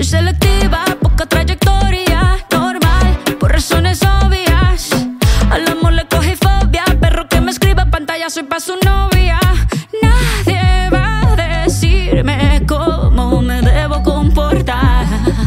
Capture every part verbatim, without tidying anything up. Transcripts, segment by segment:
Soy selectiva, poca trayectoria, normal, por razones obvias. Al amor le cogí fobia, perro que me escribe pantalla, soy pa' su novia. Nadie va a decirme cómo me debo comportar.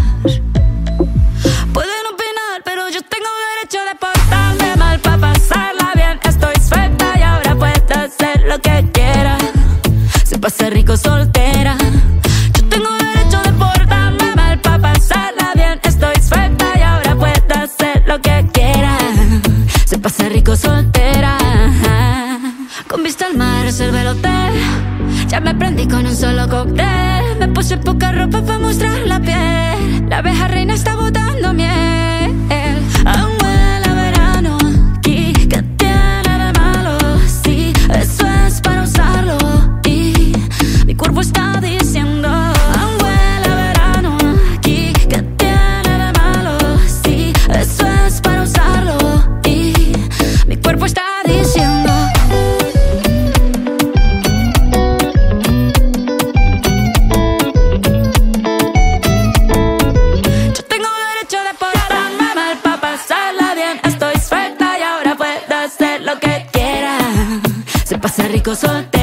Pueden opinar, pero yo tengo derecho de portarme mal pa' pasarla bien. Estoy suelta y ahora puedo hacer lo que quiera. Se pasa rico soltera. Yo tengo derecho de portarme mal pa' pasarla bien. Estoy suelta y ahora puedo hacer lo que quiera. Se pasa rico soltera. Con vista al mar reservé el hotel. Ya me prendí con un solo cóctel. Me puse poca ropa pa' mostrar la piel. La abeja reina está botando miel. Aún huele a verano aquí. ¿Qué tiene de malo? Sí, eso es para usarlo. Y mi cuerpo está diciendo aún huele a verano aquí. ¿Qué tiene de malo? Sí, eso es para usarlo. Y mi cuerpo está diciendo. Se pasa rico soltero.